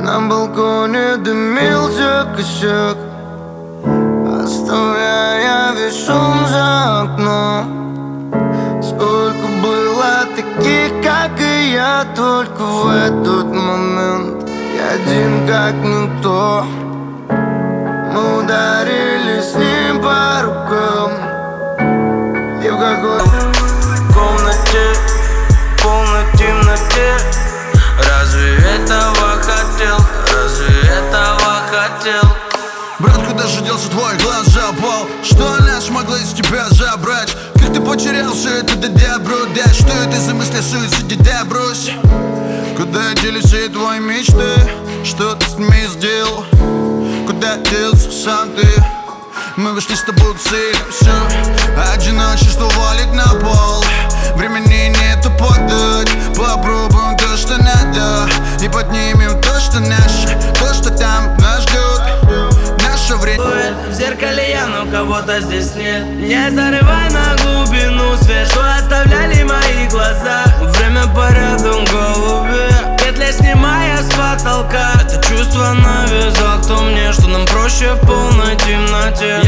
На балконе дымился косяк, оставляя весь шум за окном. Сколько было таких, как и я, только в этот момент я один как никто. Мы ударили с ним по рукам, и в какой-то комнате, полной темноте. Разве этого хотел? Разве этого хотел? Брат, куда же делся твой глаз запал? Что она смогла из тебя забрать? Как ты потерял все это до добро? Да, что это за мысли о суициде? Да, брось. Куда делись все твои мечты? Что ты с ними сделал? Куда делся сам ты? Мы вышли с тобой к цели, все. Одиночество валит на пол. Времени нету подать. Попробуем то, что надо, и поднимем то, что наше, то, что там нас ждет. Наше время. В зеркале я, но кого-то здесь нет. Не зарывай на глубину свет, что оставляли мои глаза. Время порядом в голове, петли снимая с потолка. Это чувство навязал кто мне, что нам проще в полной темноте.